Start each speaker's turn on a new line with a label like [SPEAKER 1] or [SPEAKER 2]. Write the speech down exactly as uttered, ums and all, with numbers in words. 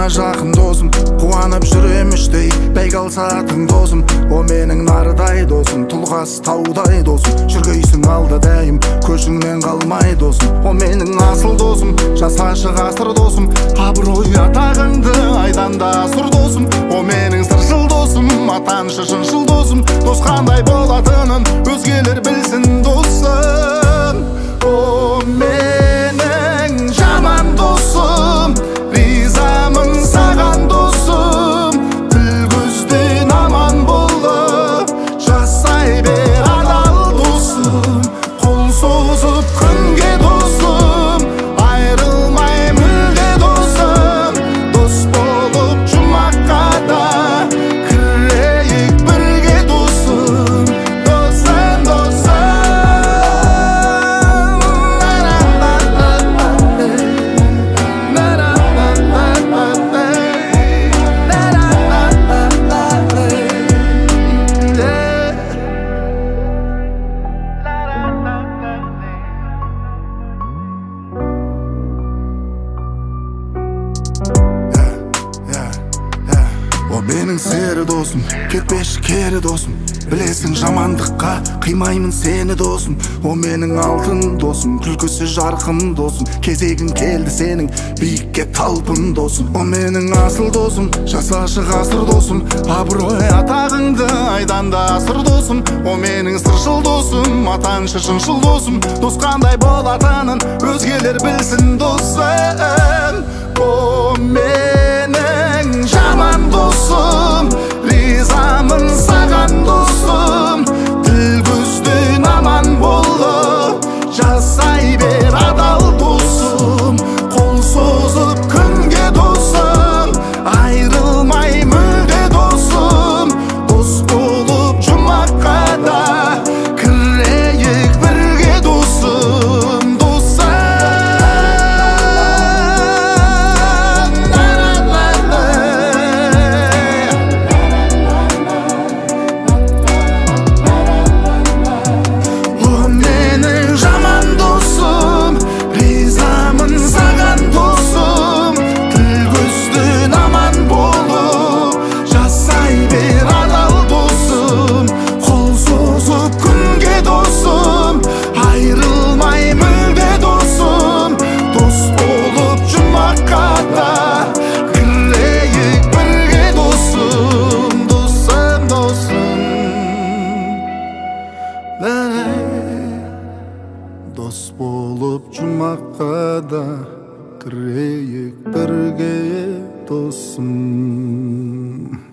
[SPEAKER 1] Жана жақын досым, қуанып жүрем іштей бәйге алсатың досым. О менің нардай досым, тұлғасы таудай досым. Жүргейсің алда дәйім, көшіңнен қалмай досым. О менің асыл досым, жасашы ғасыр досым. Абырой атағыңды айдан да асыр досым. О менің сыршыл досым, атаншы шыншыл досым. Дос қандай болатынын өзгелер білсін досым. О менің жаман досым, ризамын саған досым. Тіл көзден аман болып жасай бер адал досым. Қол созып күнге досым, айрылмай мүлде досым. Дос болып жұмаққа да кірейік бірге досым. Досым, досым. О менің сері досым, кетпеші кері досым. Білесің жамандыққа қимаймын сені досым. О менің алтын досым, күлкісі жарқын досым. Кезегің келді сенің, биікке талпын досым. О менің асыл досым, жасашы ғасыр досым. Абырой атағыңды айдан да асыр досым. О менің сыршыл досым, атаншы шыншыл досым. Дос қандай болатынын өзгелер білсін досым. О менің жаман досым, ризамын саған досым. Тіл көзден аман болып жасай бер адал досым. Қол созып күнге досым, айрылмай мүлде досым. Дос болып жұмаққа да кірейік бірге досым. Досым. О менің жаман досым, ризамын саған досым. Тіл көзден аман болып жасай бер адал досым. Қол созып күнге досым, айрылмай мүлде досым. Дос болып жұмаққа да кірейік бірге досым. Досым, досым. Дос болып жұмаққа да кірейік бірге досым.